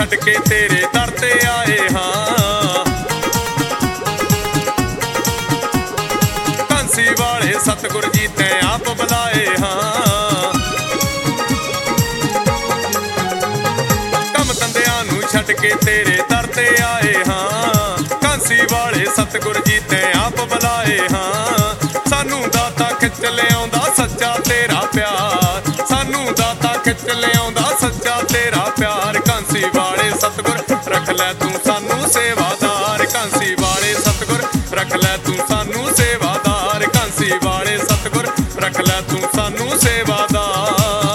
ਛੱਡ ਕੇ ਤੇਰੇ ਦਰ ਤੇ ਆਏ ਹਾਂ। ਕਾਂਸੀ ਵਾਲੇ ਸਤਿਗੁਰ ਜੀ ਤੈਂ ਆਪ ਬੁਲਾਏ ਹਾਂ। ਕੰਮ ਧੰਦਿਆਂ ਨੂੰ ਛੱਡ ਕੇ ਤੇਰੇ ਦਰ ਤੇ ਆਏ ਹਾਂ। ਕਾਂਸੀ ਵਾਲੇ ਸਤਿਗੁਰ ਜੀ ਤੈਂ ਆਪ ਬੁਲਾਏ ਹਾਂ। ਸਾਨੂੰ ਦਾਤਾ ਖਿੱਚ ਲਿਆਉਂਦਾ ਸੱਚਾ ਤੇਰਾ ਪਿਆਰ, ਸਾਨੂੰ ਦਾਤਾ ਖਿੱਚ ਲਿਆਉਂਦਾ ਸੱਚਾ ਤੇਰਾ ਪਿਆਰ। ਕਾਂਸੀ ਵਾਲੇ ਸਤਿਗੁਰ ਰੱਖ ਲੈ ਤੂੰ ਸਾਨੂੰ ਸੇਵਾਦਾਰ, ਕਾਂਸੀ ਵਾਲੇ ਸਤਿਗੁਰ ਰੱਖ ਲੈ ਤੂੰ ਸਾਨੂੰ ਸੇਵਾਦਾਰ, ਕਾਂਸੀ ਵਾਲੇ ਸਤਿਗੁਰ ਰੱਖ ਲੈ ਤੂੰ ਸਾਨੂੰ ਸੇਵਾਦਾਰ।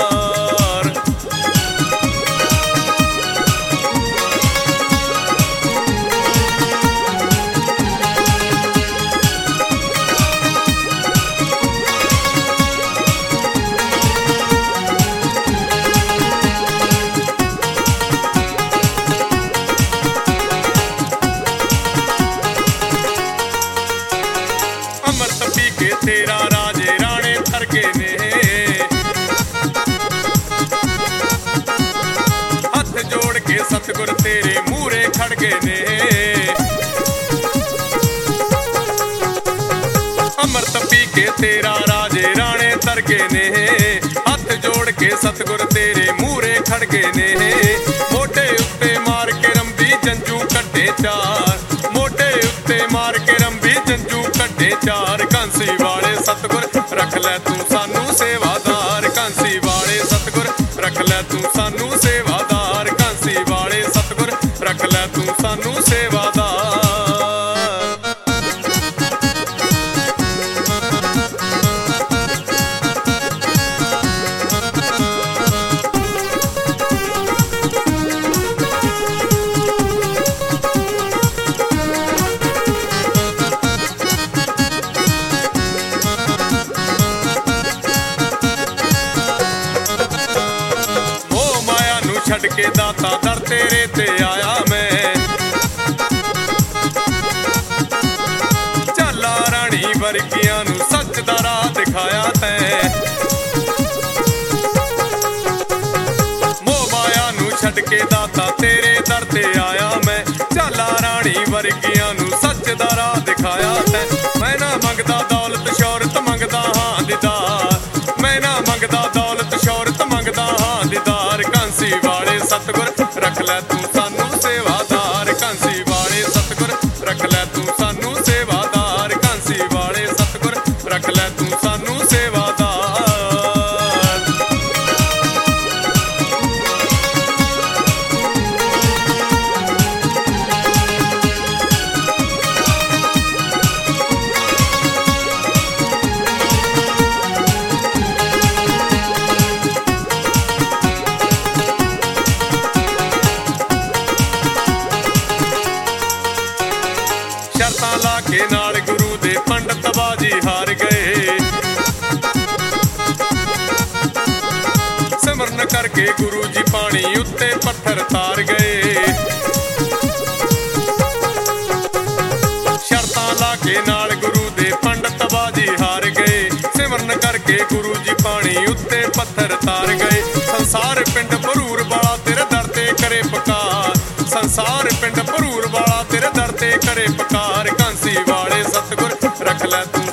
ਅੰਮ੍ਰਿਤ ਪੀ ਕੇ ਤੇਰਾ ਰਾਜੇ ਰਾਣੇ ਥਰ ਗਏ ਨੇ, ਹੱਥ ਜੋੜ ਕੇ ਸਤਿਗੁਰ ਤੇਰੇ ਮੂਹਰੇ ਖੜ ਗਏ ਨੇ। ਅੰਮ੍ਰਿਤ ਪੀ ਕੇ ਤੇਰਾ ਰਾਜੇ ਰਾਣੇ ਥਰ ਗਏ ਨੇ, ਹੱਥ ਜੋੜ ਕੇ ਸਤਿਗੁਰ ਤੇਰੇ ਮੂਹਰੇ ਖੜ ਗਏ ਨੇ। ਮੋਢੇ ਉੱਤੇ ਮਾਰ ਕੇ ਰੰਬੀ ਜੰਜੂ ਕੱਢੇ ਚਾਰ, ਮੋਢੇ ਉੱਤੇ ਮਾਰ ਕੇ ਰੰਬੀ ਜੰਜੂ ਕੱਢੇ ਚਾਰ। ਕਾਂਸੀ ਵਾਲੇ ਸਤਿਗੁਰ ਰੱਖ ਲੈ ਤੂੰ ਸਾਨੂੰ ਸੇਵਾਦਾਰ, ਕਾਂਸੀ ਵਾਲੇ ਸਤਿਗੁਰ ਰੱਖ ਲੈ ਤੂੰ ਸਾਨੂੰ ਸੇਵਾਦਾਰ, ਕਾਂਸੀ ਵਾਲੇ ਸਤਿਗੁਰ ਰੱਖ ਲੈ ਤੂੰ ਸਾਨੂੰ ਸੇਵਾਦਾਰ। ਛੱਡ ਕੇ ਦਾਤਾ ਦਰ ਤੇਰੇ ਤੇ ਆਇਆ ਮੈਂ, ਝਾਲਾ ਰਾਣੀ ਵਰਗੀਆਂ ਨੂੰ ਸੱਚ ਦਾ ਰਾਹ ਦਿਖਾਇਆ ਤੈਂ। ਮੋਹ ਮਾਇਆ ਨੂੰ ਛੱਡ ਕੇ ਦਾਤਾ ਤੇਰੇ ਦਰ ਤੇ ਆਇਆ ਮੈਂ, ਝਾਲਾ ਰਾਣੀ ਵਰਗੀਆਂ ਨੂੰ ਸੱਚ ਦਾ ਰਾਹ ਦਿਖਾਇਆ ਤੈਂ। ਮੈਂ ਨਾ ਮੰਗਦਾ ਦੌਲਤ ਸ਼ੌਹਰਤ ਮੰਗਦਾ ਹਾਂ ਦੀਦਾਰ, ਮੈਂ ਨਾ ਮੰਗਦਾ ਦੌਲਤ ਸ਼ੌਹਰਤ ਮੰਗਦਾ ਹਾਂ ਦੀਦਾਰ। ਕਾਂਸੀ ਵਾਲੇ ਸਤਿਗੁਰ ਰੱਖ ਲੈ ਤੂੰ ਸਾਨੂੰ ਸੇਵਾਦਾਰ, ਕਾਂਸੀ ਵਾਲੇ ਸਤਿਗੁਰ ਰੱਖ ਲੈ ਤੂੰ ਸਾਨੂੰ ਸੇਵਾਦਾਰ, ਕਾਂਸੀ ਵਾਲੇ ਸਤਿਗੁਰ ਰੱਖ ਲੈ ਤੂੰ ਸਾਨੂੰ ਸੇਵਾਦਾਰ। ਸ਼ਰਤਾਂ ਲਾ ਕੇ ਨਾਲ ਗੁਰੂ ਦੇ ਪੰਡਤ ਬਾਜੀ ਹਾਰ ਗਏ, ਸਿਮਰਨ ਕਰਕੇ ਗੁਰੂ ਜੀ ਪਾਣੀ ਉੱਤੇ ਪੱਥਰ ਤਾਰ ਗਏ। ਸ਼ਰਤਾਂ ਲਾ ਕੇ ਨਾਲ ਗੁਰੂ ਦੇ ਪੰਡਤ ਬਾਜੀ ਹਾਰ ਗਏ, ਸਿਮਰਨ ਕਰਕੇ ਗੁਰੂ ਜੀ ਪਾਣੀ ਉੱਤੇ ਪੱਥਰ ਤਾਰ ਗਏ। ਸੰਸਾਰ ਪਿੰਡ ਭਰੂਰ ਵਾਲਾ ਤੇਰੇ ਦਰ ਤੇ ਕਰੇ ਪੁਕਾਰ, ਸੰਸਾਰ ਪਿੰਡ ਭਰੂਰ ਵਾਲਾ ਤੇਰੇ ਦਰ ਤੇ ਕਰੇ ਪੁਕਾਰ। ਕਾਂਸੀ ਵਾਲੇ ਸਤਿਗੁਰ ਰੱਖ ਲੈ ਤੂੰ